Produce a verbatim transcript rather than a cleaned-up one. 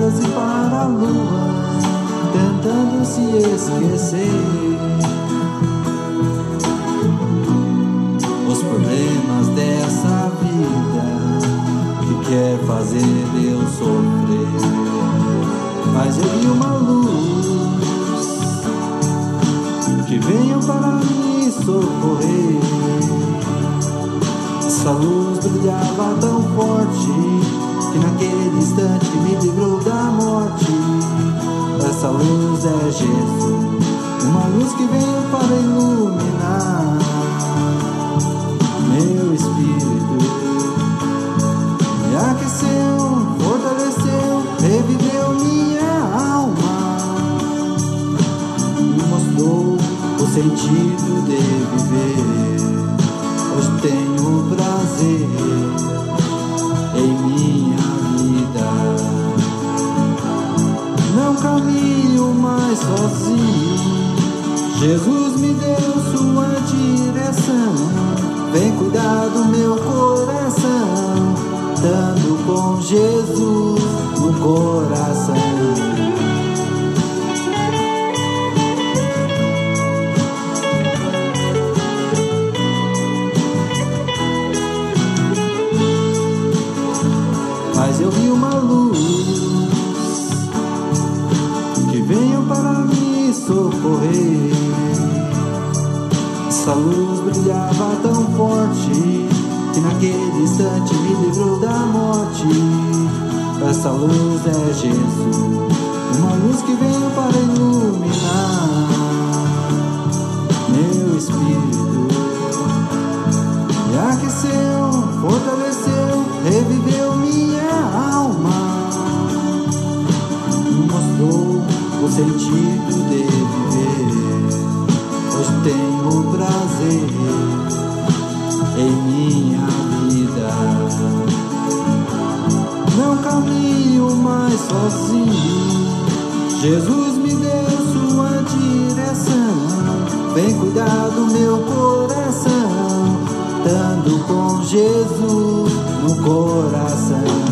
estrelas e para a lua, tentando se esquecer. Os problemas dessa vida que quer fazer eu sofrer. Mas eu vi uma luz que veio para me socorrer. Essa luz brilhava tão forte que naquele instante me livrou da morte. Essa luz é Jesus, uma luz que veio para iluminar meu espírito. Me aqueceu, fortaleceu, reviveu minha alma. Me mostrou o sentido de viver. Hoje tenho prazer em minha vida. Não caminho mais sozinho. Jesus me deu sua direção. Vem cuidar do meu coração, dando com Jesus no coração. Mas eu vi uma luz que veio para me socorrer. Essa luz brilhava tão forte que naquele instante me livrou da morte. Essa luz é Jesus, uma luz que veio para iluminar meu espírito. Me aqueceu, fortaleceu, reviveu minha alma. Me mostrou o sentido de viver. Hoje tenho prazer em minha vida. Não caminho mais sozinho. Jesus me deu sua direção. Vem cuidar do meu coração, dando com Jesus no coração.